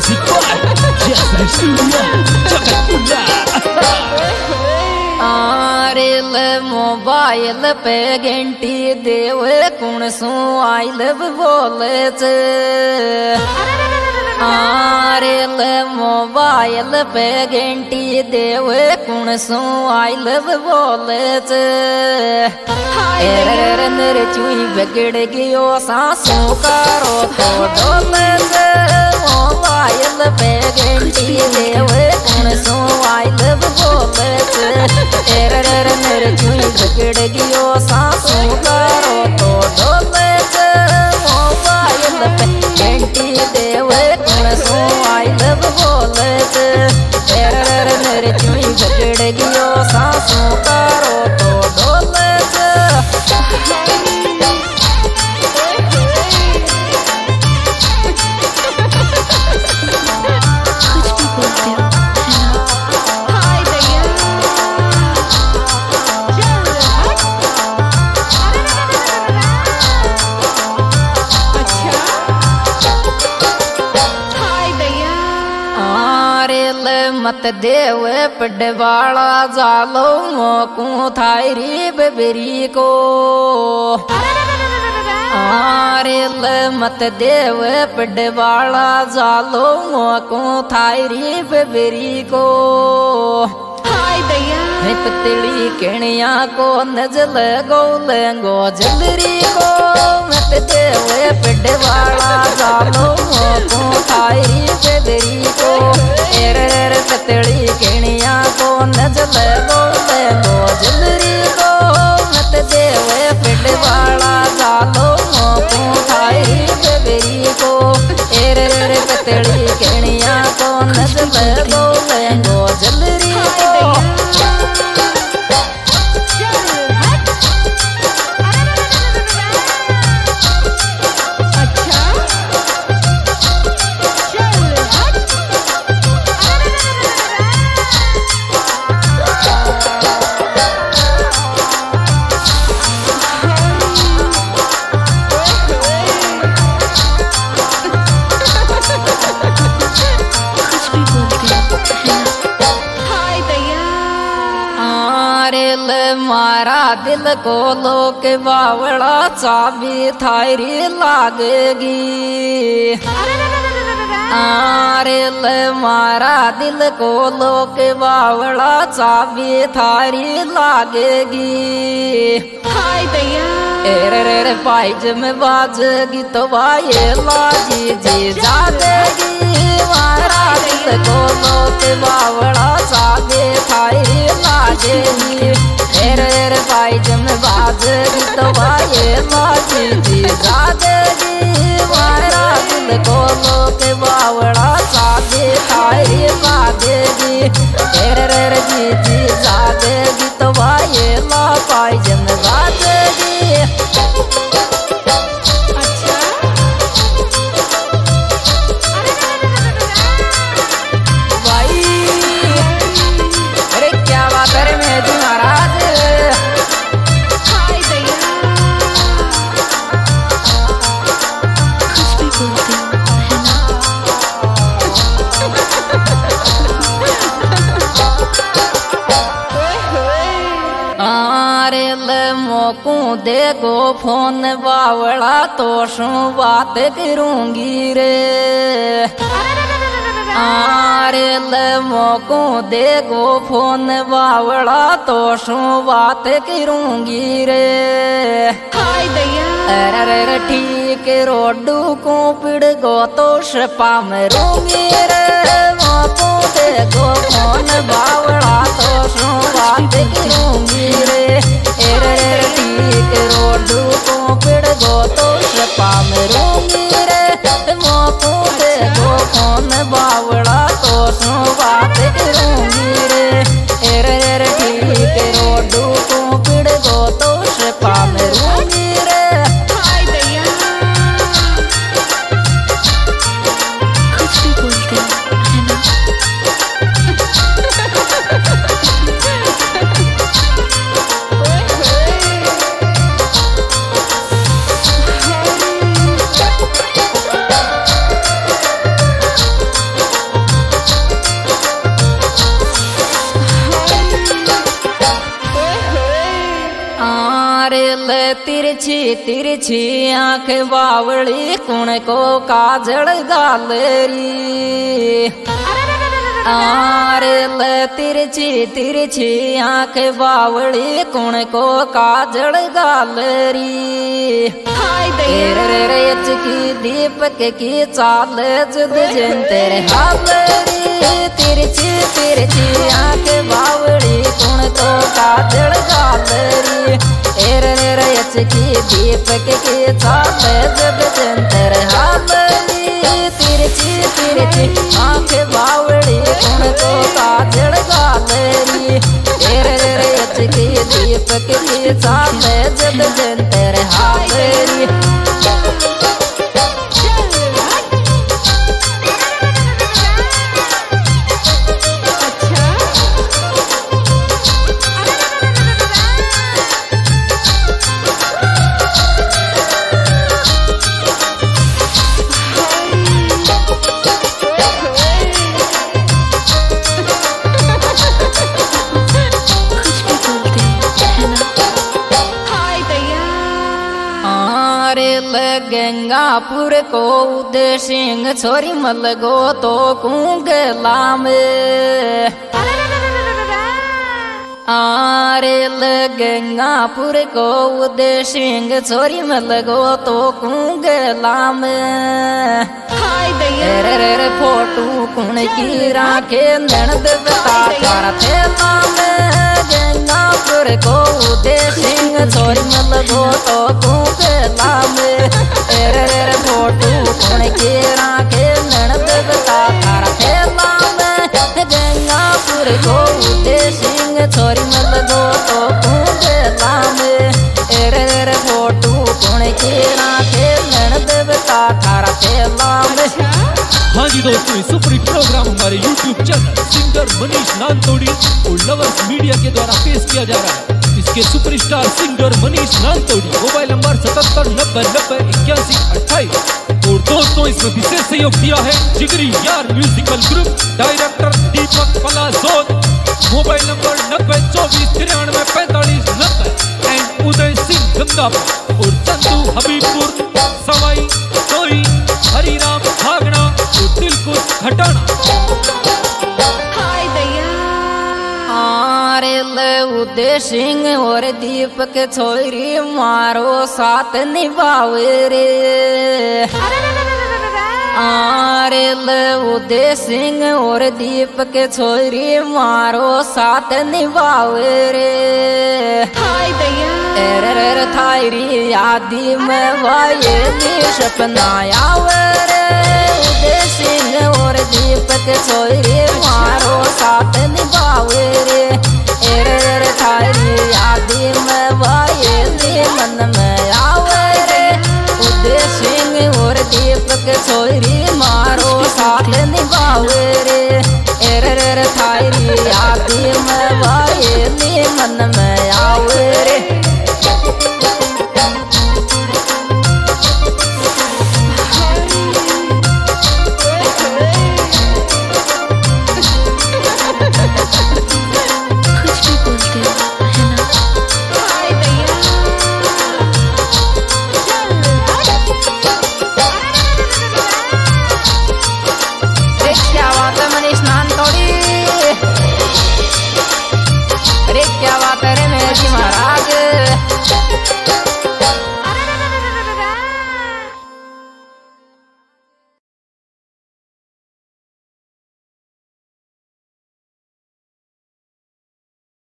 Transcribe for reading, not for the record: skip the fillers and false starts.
Music by Jasmine Studio Jakarta. आरेल mobile पे घंटी देवे कुण सु आई लव बोले आरेल मोबाइल पे घंटी देवे कुण सु आई लव बोले नर चुई बिगड़ गयो सासू कारो तो डोले मोबाइल पे घंटी देवे कुण सु आई लव बोले नर चुई बिगड़ गयो सासू कारो तो डोले मोबाइल पे घंटी देवे कुण सु आई लव बोले नर चुई बिगड़ गयो सासू कारो तो डोले मत देव पडवाला जालो मोकू थायरी बबरी को आरेल मत देव पडवाला जालो मोकू थायरी बबरी को पतली कणिया को नजल गो जलरी को मत देव पडवाला जालो मोकू थायरी बबरी को पतली कणिया को नजल गो जलरी को मत देव पडवाला जालो मोकू थायरी बबरी को पतली कणिया को नजल गो जलरी को मारा दिल को लोक बावड़ा चाबी थायरी लागेगी आरेल मारा दिल को लोक बावड़ा चाबी थारी लागेगी रे पाइज में बाजेगी तो वाये लाजी जी जागेगी मारा दिल को लोक बावड़ा चाबी थारी लागेगी रे पाइज में बाजेगी तो वाये लाजी जी जागेगी मारा दिल को लोक बावड़ा चाबी थारी लागेगी रे जी जी जागेगी तो वाये ला पाइज में बाजेगी मोकू देखो फोन बावड़ा तो शू बात करूंगी रे आरेल मोकू देखो फोन बावड़ा तो शू बात करूंगी रे अरे ठीक रोडू को पिड़ गो तो शपा मरूंगी रे मोकू देखो फोन बावड़ा तो शू बात करूंगी रे ठीक रोडू को पिड़ गो तो शपा मरूंगी रे मोकू देखो फोन बावड़ा तो शू बात करूंगी रे ठीक रोडू को पिड़ गो तो शपा मरूंगी रे कुछ भी बोलते है ना। ले तिरछी तिरछी आंख बावड़ी कुण को काजल गालरी आरे ले तिरछी तिरछी आंख बावड़ी कुण को काजल गालरी तेरे की दीपक की चाल जुद जन तेरे हालरी तिरछी तिरछी आंख बावड़ी कुण को काजल गालरी की दीपक की चाल जुद जन तेरे हालरी तिरछी तिरछी आंख बावड़ी कुण को काजल गालरी की दीपक की चाल जुद जन तेरे हालरी गंगापुर को उदय सिंह छोरी मलगो तो कुंगला में आरे गंगापुर को उदय सिंह छोरी मलगो तो कुंगला में रे फोटू कुण की राखे ननद बता कर थेला में गंगापुर को उदय सिंह छोरी मलगो तो कुंगला में फोटू कुण की राखे ननद बता कर थेला में गंगापुर को उदय सिंह छोरी मलगो तो कुंगला में फोटू कुण की राखे ननद बता कर थेला में। हाँ जी दोस्तों, सुपर प्रोग्राम हमारे YouTube channel singer Manish Nantodi और लवर्स मीडिया के द्वारा पेश किया जा रहा है। इसके superstar singer Manish Nantodi, mobile number 7790908128। और दोस्तों इसमें विशेष सहयोग दिया है Jigri Yaar musical group, director Deepak Palasod, mobile number 9024934590 and Uday Singh Gangapur और चंदू हबीबपुर, सवाई सोई, हरिराम भागना और दिलकुश खटाना। उदय सिंह और दीपक छोरी मारो साथ निभावे रे आरे उदय सिंह और दीपक छोरी मारो साथ निभावे रे थायरी आदि में वाये सपना आवे रे उदय सिंह और दीपक छोरी